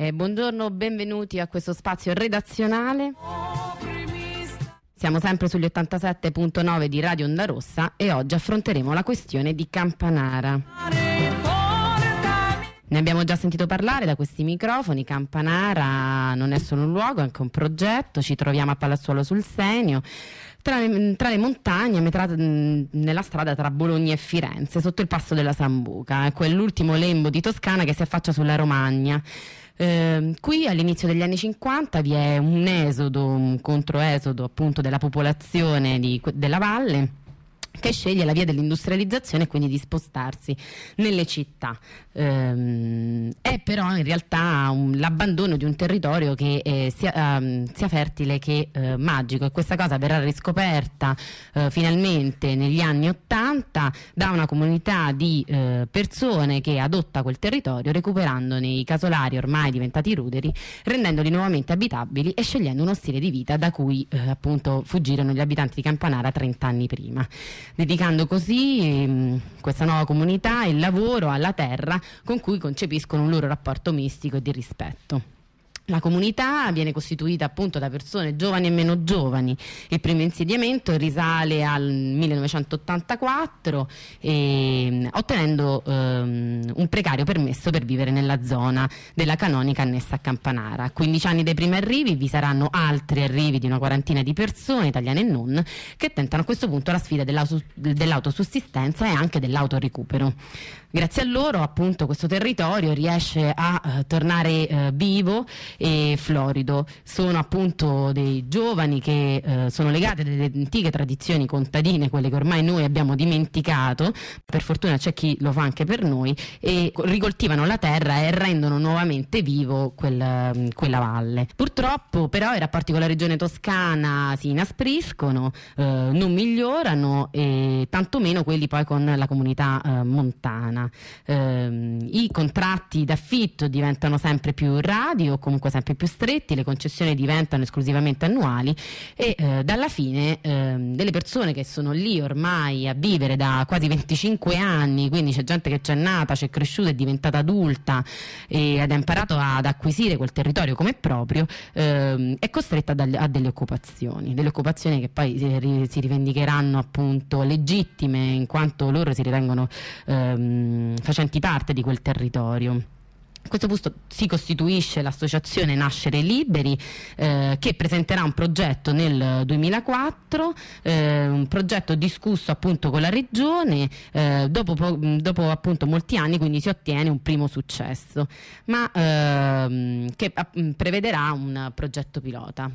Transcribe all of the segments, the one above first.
buongiorno, benvenuti a questo spazio redazionale. Siamo sempre sugli 87.9 di Radio Onda Rossa e oggi affronteremo la questione di Campanara. Ne abbiamo già sentito parlare da questi microfoni. Campanara non è solo un luogo, è anche un progetto. Ci troviamo a Palazzuolo sul Senio, tra le montagne, nella strada tra Bologna e Firenze, sotto il passo della Sambuca. È quell'ultimo lembo di Toscana che si affaccia sulla Romagna. Qui all'inizio degli anni 50 vi è un controesodo appunto della popolazione della valle, che sceglie la via dell'industrializzazione e quindi di spostarsi nelle città. È però in realtà l'abbandono di un territorio che sia fertile che magico, e questa cosa verrà riscoperta finalmente negli anni '80 da una comunità di persone che adotta quel territorio, recuperandone i casolari ormai diventati ruderi, rendendoli nuovamente abitabili e scegliendo uno stile di vita da cui appunto fuggirono gli abitanti di Campanara 30 anni prima, dedicando così questa nuova comunità il lavoro alla terra con cui concepiscono un loro rapporto mistico e di rispetto. La comunità viene costituita appunto da persone giovani e meno giovani. Il primo insediamento risale al 1984, ottenendo un precario permesso per vivere nella zona della canonica annessa a Campanara. A 15 anni dai primi arrivi vi saranno altri arrivi di una quarantina di persone, italiane e non, che tentano a questo punto la sfida dell'autosussistenza e anche dell'autorecupero. Grazie a loro appunto questo territorio riesce a tornare vivo e florido. Sono appunto dei giovani che sono legati alle antiche tradizioni contadine, quelle che ormai noi abbiamo dimenticato, per fortuna c'è chi lo fa anche per noi, e ricoltivano la terra e rendono nuovamente vivo quella valle. Purtroppo però i rapporti con la regione toscana si inaspriscono, non migliorano, e tantomeno quelli poi con la comunità montana. I contratti d'affitto diventano sempre più radi o comunque sempre più stretti, le concessioni diventano esclusivamente annuali e dalla fine delle persone che sono lì ormai a vivere da quasi 25 anni, quindi c'è gente che c'è nata, c'è cresciuta, è diventata adulta ed ha imparato ad acquisire quel territorio come proprio, è costretta a delle occupazioni che poi si rivendicheranno appunto legittime, in quanto loro si ritengono facenti parte di quel territorio. A questo punto si costituisce l'associazione Nascere Liberi, che presenterà un progetto nel 2004, un progetto discusso appunto con la regione, dopo appunto molti anni, quindi si ottiene un primo successo, ma che prevederà un progetto pilota.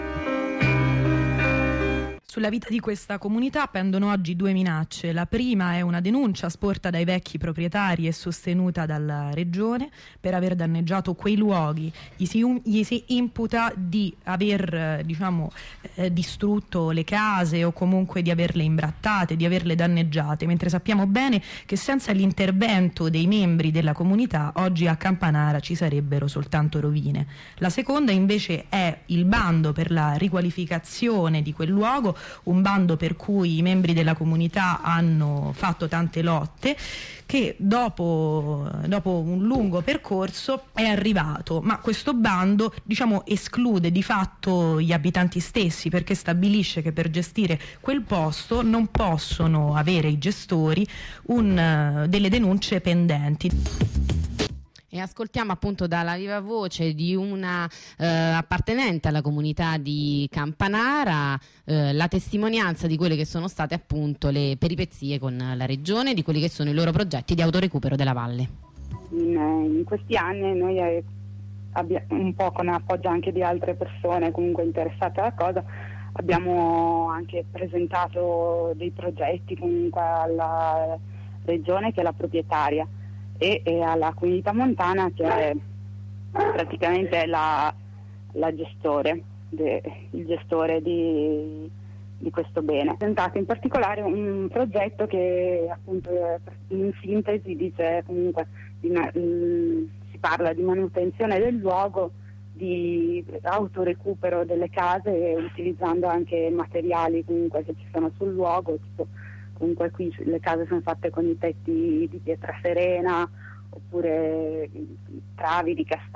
Sulla vita di questa comunità pendono oggi due minacce. La prima è una denuncia sporta dai vecchi proprietari e sostenuta dalla regione per aver danneggiato quei luoghi. Gli si imputa di aver distrutto le case o comunque di averle imbrattate, di averle danneggiate, mentre sappiamo bene che senza l'intervento dei membri della comunità oggi a Campanara ci sarebbero soltanto rovine. La seconda invece è il bando per la riqualificazione di quel luogo, un bando per cui i membri della comunità hanno fatto tante lotte, che dopo un lungo percorso è arrivato, ma questo bando esclude di fatto gli abitanti stessi, perché stabilisce che per gestire quel posto non possono avere i gestori delle denunce pendenti. E ascoltiamo appunto dalla viva voce di una appartenente alla comunità di Campanara la testimonianza di quelle che sono state appunto le peripezie con la regione, di quelli che sono i loro progetti di autorecupero della valle. In questi anni noi un po' con appoggio anche di altre persone comunque interessate alla cosa, abbiamo anche presentato dei progetti comunque alla regione, che è la proprietaria, e alla comunità montana, che è praticamente il gestore di questo bene. Ho presentato in particolare un progetto che appunto in sintesi dice comunque si parla di manutenzione del luogo, di autorecupero delle case, utilizzando anche materiali comunque che ci sono sul luogo, tipo, comunque qui le case sono fatte con i tetti di pietra serena oppure travi di castagno.